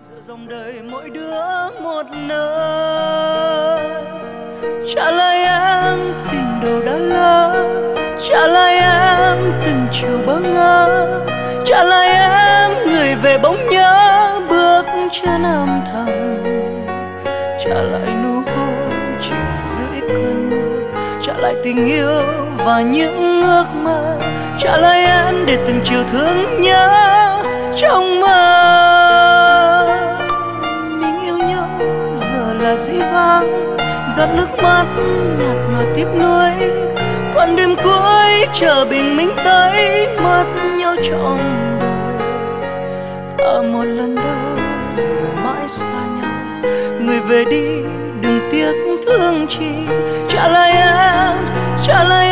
giữa dòng đời mỗi đứa một nơi. Trả lời em tình đầu đã lỡ, trả lời em từng chiều bỡ ngỡ, trả lời em người về bóng nhớ bước chân âm thầm, trả lại nụ hôn chỉ dưới cơn mưa, trả lại tình yêu và những ước mơ, trả lời em để từng chiều thương nhớ trong mơ. Mình yêu nhau giờ là dĩ vãng, giọt nước mắt nhạt nhòa tiếc nuối, còn đêm cuối chờ bình minh tới mất nhau trọn đời. Thà một lần đâu rồi mãi xa nhau, người về đi đừng tiếc thương chi. Trả lời em, trả lời